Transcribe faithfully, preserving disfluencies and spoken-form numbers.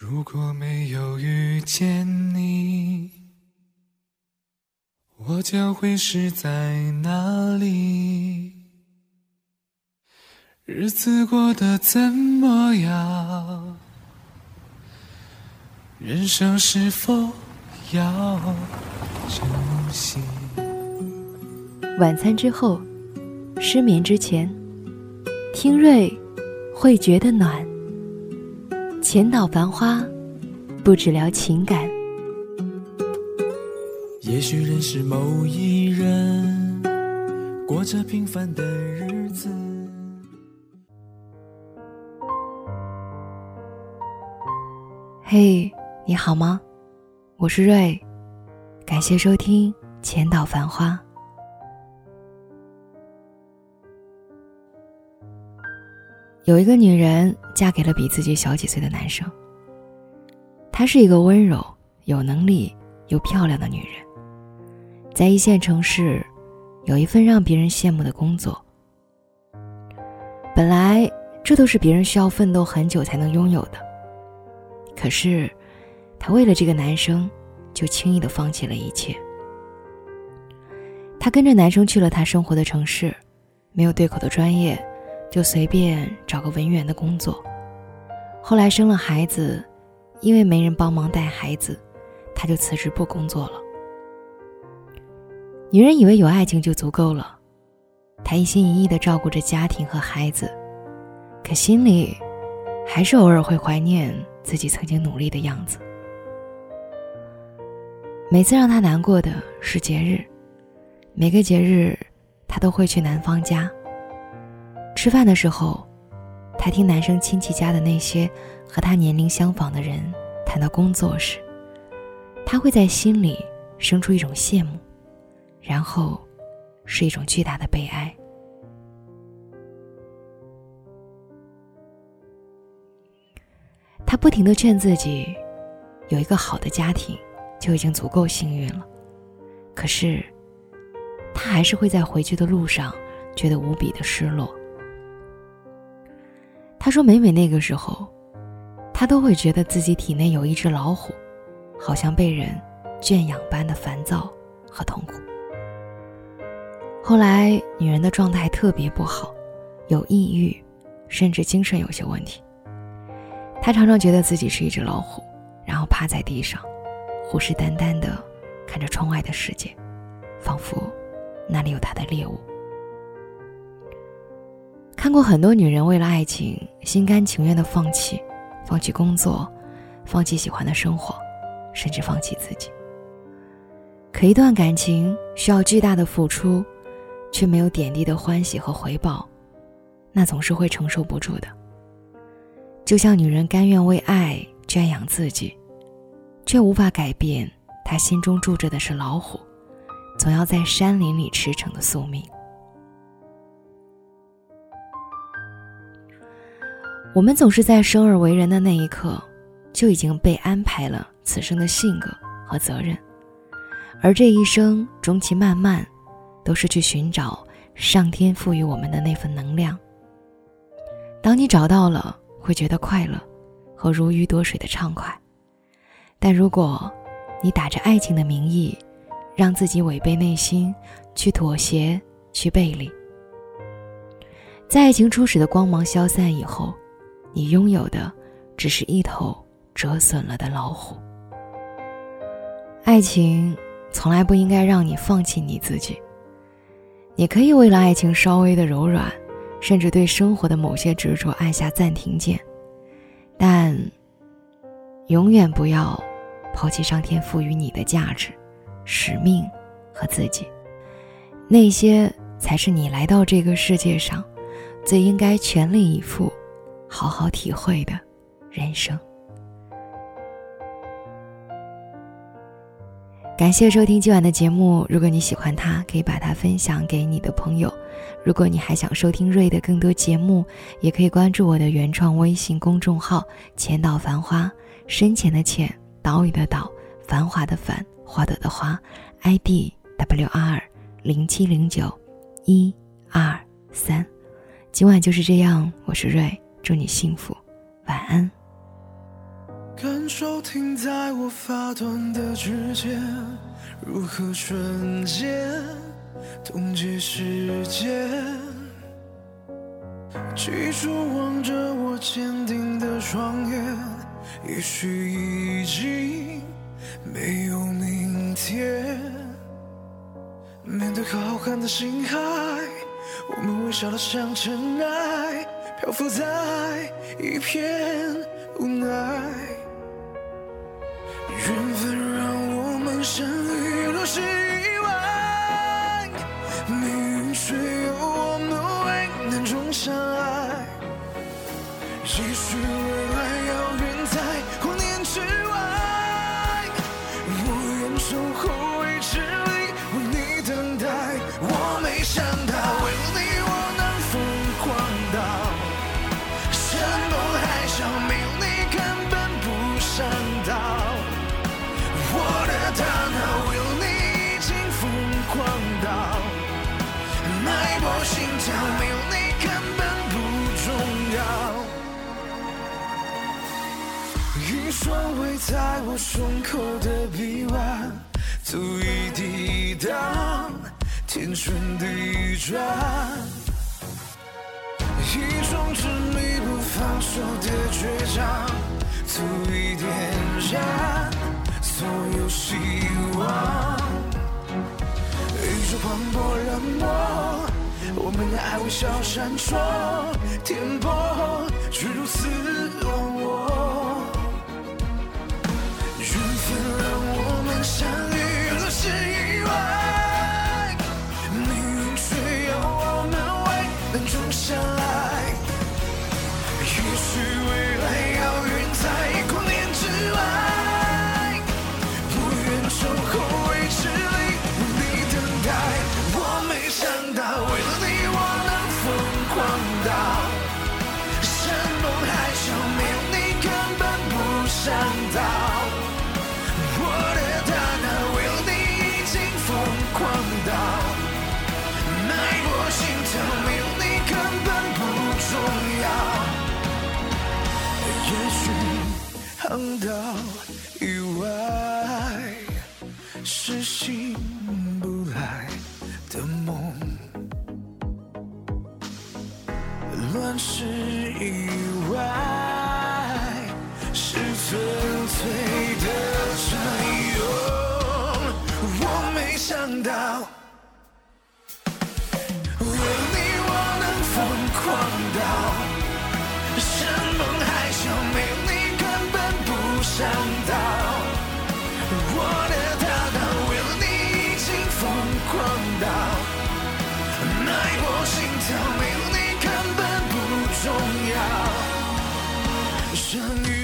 如果没有遇见你，我将会是在哪里？日子过得怎么样？人生是否要珍惜？ 晚餐之后，失眠之前，听瑞会觉得暖。浅岛繁花，不只聊情感。 也许认识某一人，过着平凡的日子。 嘿，你好吗？我是瑞，感谢收听浅岛繁花。有一个女人嫁给了比自己小几岁的男生，她是一个温柔、有能力又漂亮的女人，在一线城市有一份让别人羡慕的工作。本来这都是别人需要奋斗很久才能拥有的，可是她为了这个男生就轻易地放弃了一切。她跟着男生去了他生活的城市，没有对口的专业，就随便找个文员的工作。后来生了孩子，因为没人帮忙带孩子，他就辞职不工作了。女人以为有爱情就足够了，她一心一意地照顾着家庭和孩子，可心里还是偶尔会怀念自己曾经努力的样子。每次让她难过的是节日，每个节日她都会去男方家。吃饭的时候，他听男生亲戚家的那些和他年龄相仿的人谈到工作时，他会在心里生出一种羡慕，然后是一种巨大的悲哀。他不停地劝自己，有一个好的家庭就已经足够幸运了，可是他还是会在回去的路上觉得无比的失落。他说每每那个时候，他都会觉得自己体内有一只老虎，好像被人圈养般的烦躁和痛苦。后来女人的状态特别不好，有抑郁，甚至精神有些问题。她常常觉得自己是一只老虎，然后趴在地上，虎视眈眈地看着窗外的世界，仿佛那里有她的猎物。看过很多女人为了爱情心甘情愿地放弃，放弃工作，放弃喜欢的生活，甚至放弃自己。可一段感情需要巨大的付出，却没有点滴的欢喜和回报，那总是会承受不住的。就像女人甘愿为爱圈养自己，却无法改变她心中住着的是老虎，总要在山林里驰骋的宿命。我们总是在生而为人的那一刻，就已经被安排了此生的性格和责任，而这一生终其漫漫，都是去寻找上天赋予我们的那份能量。当你找到了，会觉得快乐和如鱼得水的畅快，但如果你打着爱情的名义，让自己违背内心，去妥协，去背离，在爱情初始的光芒消散以后，你拥有的只是一头折损了的老虎。爱情从来不应该让你放弃你自己，你可以为了爱情稍微的柔软，甚至对生活的某些执着按下暂停键，但永远不要抛弃上天赋予你的价值、使命和自己，那些才是你来到这个世界上最应该全力以赴好好体会的人生。感谢收听今晚的节目，如果你喜欢它，可以把它分享给你的朋友。如果你还想收听瑞的更多节目，也可以关注我的原创微信公众号浅岛繁花，深浅的浅，岛屿的岛，繁华的繁，花朵的花， I D W R 零七零九一二三。今晚就是这样，我是瑞，祝你幸福，晚安。 感受停在我发端的指尖，如何瞬间冻结时间？记住望着我坚定的双眼，也许已经没有明天。面对浩瀚的星海，我们微笑得像尘埃，漂浮在一片无奈。缘分让我们相遇，若是意外，命运却有我们为难中相爱。也许未来遥远在光年之外，我愿守候未知里为你等待。我没想到为了你我能疯狂到山崩海啸，没有你根本不想到。我的大脑为了你已经疯狂到脉搏心跳，没有你根本不重要。一双围在我胸口的臂弯，足以抵挡天旋地转。一种执迷不放手的倔强，足以点燃所有希望。宇宙磅礴冷漠，我们的爱微笑闪烁，颠簸却如此忘我。缘分让我们相遇，若是意外，命运却要我们为难中相爱。也许未来遥远在光年之外，不愿守候未知里为你等待。我没想到为了你我能疯狂到山崩海啸，没有你根本不想到。我的大脑为了你已经疯狂到脉搏心跳，没有你根本不重要。也许航道以外是醒不来的梦，乱世以外是纯粹的占有。我没想到为了你我能疯狂到山崩海啸，没有你根本不想到。我的大脑为了你已经疯狂到脉搏心跳，没有你根本不重要。相遇